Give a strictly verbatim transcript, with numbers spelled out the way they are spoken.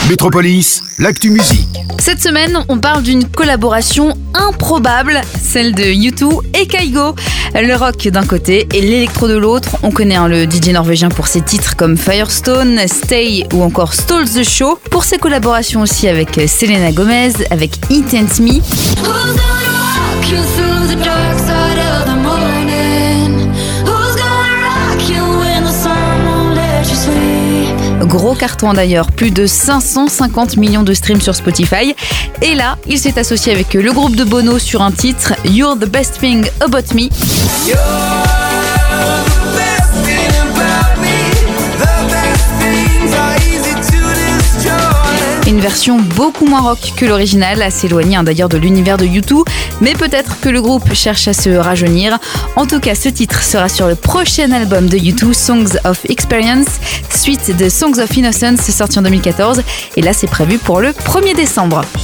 Métropolis, l'actu musique. Cette semaine, on parle d'une collaboration improbable, celle de U deux et Kygo. Le rock d'un côté et l'électro de l'autre. On connaît hein, le D J norvégien pour ses titres comme Firestone, Stay ou encore Stole the Show. Pour ses collaborations aussi avec Selena Gomez, avec Intense Me. Gros carton d'ailleurs, plus de cinq cent cinquante millions de streams sur Spotify. Et là, il s'est associé avec le groupe de Bono sur un titre You're the best thing about me. Une version beaucoup moins rock que l'original, assez éloignée hein, d'ailleurs de l'univers de U deux, mais peut-être que le groupe cherche à se rajeunir. En tout cas, ce titre sera sur le prochain album de U deux, Songs of Experience, suite de Songs of Innocence, sorti en deux mille quatorze, et là c'est prévu pour le premier décembre.